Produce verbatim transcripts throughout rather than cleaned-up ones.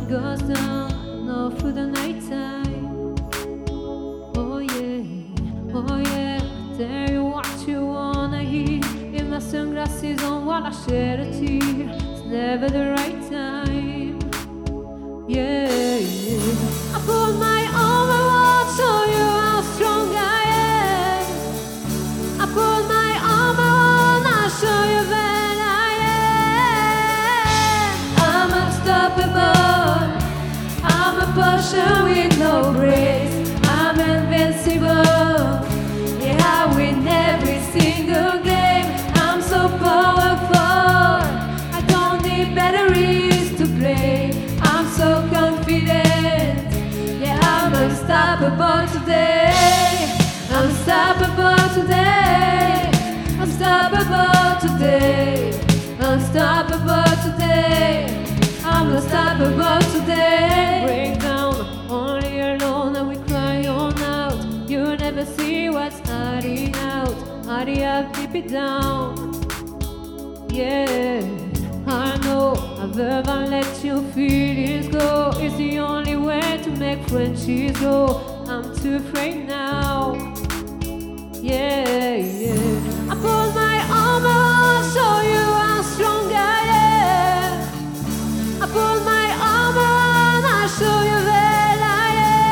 goes down, no through the night time. Oh yeah, oh yeah, tell you what you wanna hear. If my sunglasses on while I shed a tear, it's never the right time. Yeah, yeah. I put my arm around, show you how strong I am. I put my arm around, I'll show you that I am. I'm unstoppable, I'm a Porsche with no brakes. I'm invincible, yeah, I win every single game. I'm so powerful, I don't need batteries to play. I'm so confident, yeah, I'm unstoppable today. Unstoppable today, unstoppable today, unstoppable today, I'm unstoppable today. Break down, only alone and we cry on out. You never see what's hiding out, hiding up deep it down. Yeah, I know, I've ever let your feelings go. It's the only way to make friendships go. I'm too afraid now. Yeah, yeah. I put my arm around, show you how strong I am. I put my arm around, I'll show you that I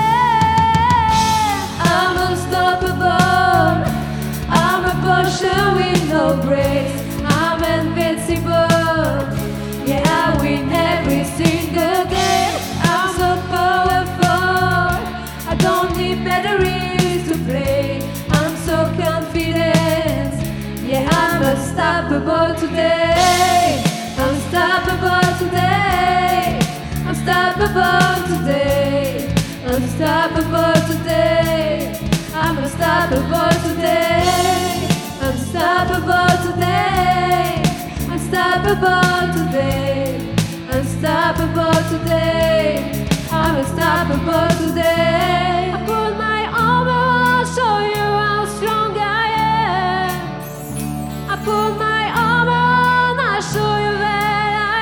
am. I'm unstoppable, I'm a Porsche with no brakes. I'm invincible, yeah, I win every single game. I'm so powerful, I don't need batteries to play. I'm so confident, yeah, I'm unstoppable today. Unstoppable today, unstoppable today, unstoppable today, I'm unstoppable today. Unstoppable today, unstoppable today, unstoppable today, I'm unstoppable today. I put my arm around, show you how strong I am. I put my arm around, I'll show you that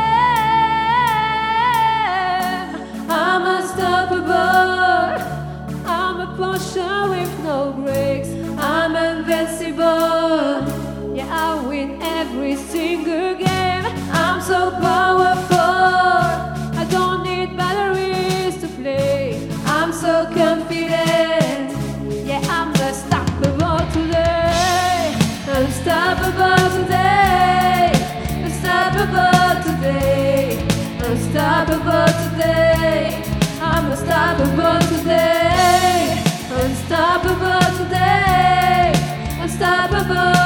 I am. I'm unstoppable, I'm a Porsche with no brakes. I'm invincible, yeah, I win every single game. I'm so powerful, I don't need batteries to play. I'm so confident, yeah, I'm unstoppable today. Unstoppable today, unstoppable today, unstoppable today, I'm unstoppable today. Unstoppable today, unstoppable.